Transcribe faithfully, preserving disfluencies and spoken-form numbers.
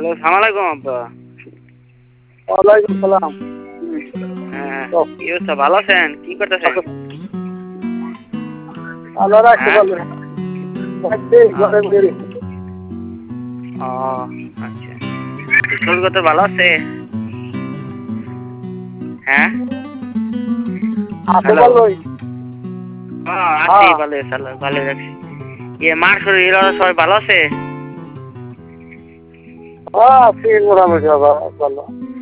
Hello, সালাম আলাইকুম আব্বা। ওয়ালাইকুম সালাম। হ্যাঁ, কি অবস্থা? ভালো আছেন? কি করতেছেন? আল্লাহ রাখতে হ্যাঁ? পারবেন। ঘরে ঘুরে ও আচ্ছা, শরীর কত ভালো আছে? হ্যাঁ, আছে হ্যালো। ভালোই। হ্যাঁ, আছি ভালো, ভালো ভালো রাখছি। ইয়ে মার শরীর এরা সবাই ভালো আছে? হ্যাঁ আছি মোটামুটি বাবা ভালো।